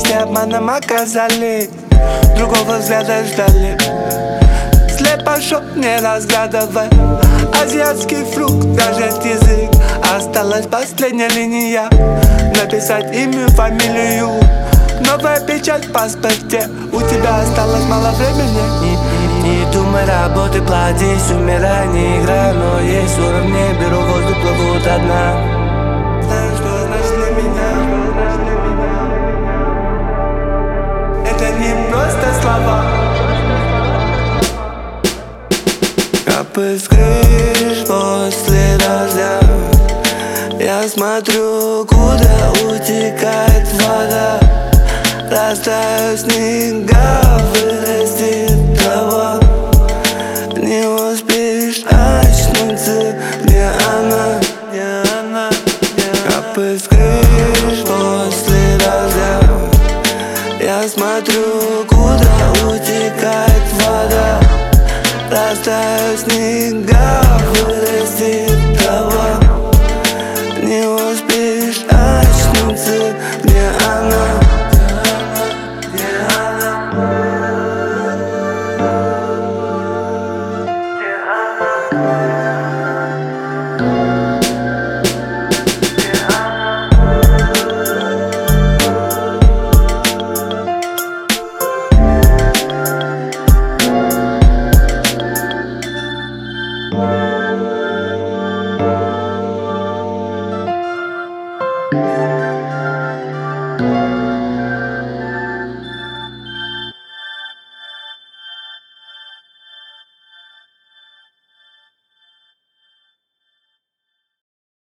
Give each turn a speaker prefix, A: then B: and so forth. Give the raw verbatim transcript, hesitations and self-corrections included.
A: и обманом оказали, другого взгляда ждали. Слепо шок, не разгадывая азиатский фрукт, дрожит язык. Осталась последняя линия, написать имя, фамилию. Новая печать в паспорте, у тебя осталось мало времени. Не, не, не думай, работай, платись, умирай, не играй. Но есть уровни, беру воздух, плывут одна. Знаешь, что значит для меня? Это не просто слова. Капает с крыш после дождя. Я смотрю, куда утекает вода. Растают снега, вырастет трава. Не успеешь очнуться, где она, где она, где капает с крыш после дождя. Я смотрю, куда утекает вода. Растают снега, вырастет трава. Не успеешь очнуться, где она.